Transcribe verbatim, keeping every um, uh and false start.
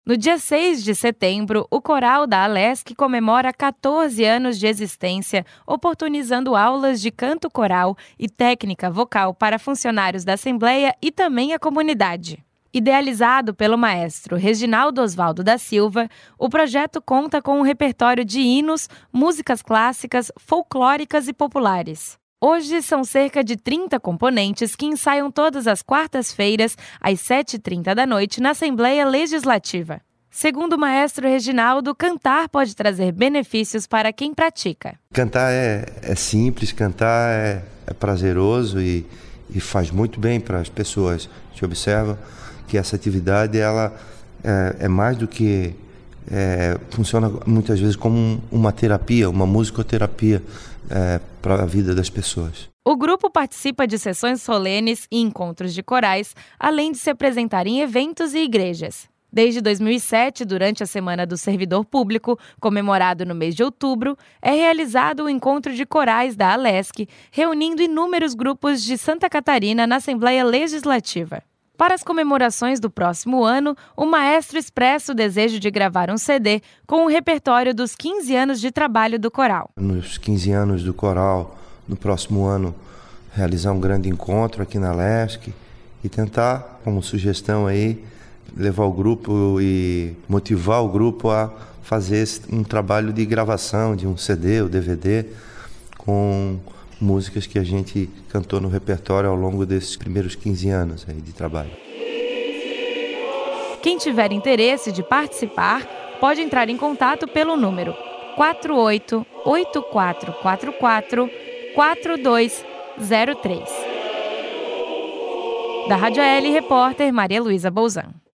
No dia seis de setembro, o coral da Alesc comemora quatorze anos de existência, oportunizando aulas de canto coral e técnica vocal para funcionários da Assembleia e também a comunidade. Idealizado pelo maestro Reginaldo Osvaldo da Silva, o projeto conta com um repertório de hinos, músicas clássicas, folclóricas e populares. Hoje são cerca de trinta componentes que ensaiam todas as quartas-feiras, às sete e trinta da noite, na Assembleia Legislativa. Segundo o maestro Reginaldo, cantar pode trazer benefícios para quem pratica. Cantar é, é simples, cantar é, é prazeroso e, e faz muito bem para as pessoas. A gente observa que essa atividade ela é, é mais do que... É, funciona muitas vezes como um, uma terapia, uma musicoterapia é, para a vida das pessoas. O grupo participa de sessões solenes e encontros de corais, além de se apresentar em eventos e igrejas. Desde dois mil e sete, durante a Semana do Servidor Público, comemorado no mês de outubro, é realizado o encontro de corais da Alesc, reunindo inúmeros grupos de Santa Catarina na Assembleia Legislativa. Para as comemorações do próximo ano, o maestro expressa o desejo de gravar um C D com o repertório dos quinze anos de trabalho do coral. Nos quinze anos do coral, no próximo ano, realizar um grande encontro aqui na Alesc e tentar, como sugestão aí, levar o grupo e motivar o grupo a fazer um trabalho de gravação de um C D ou D V D com músicas que a gente cantou no repertório ao longo desses primeiros quinze anos aí de trabalho. Quem tiver interesse de participar, pode entrar em contato pelo número quatro oito oito quatro quatro quatro quatro dois zero três. Da Rádio A L, repórter Maria Luísa Bolzan.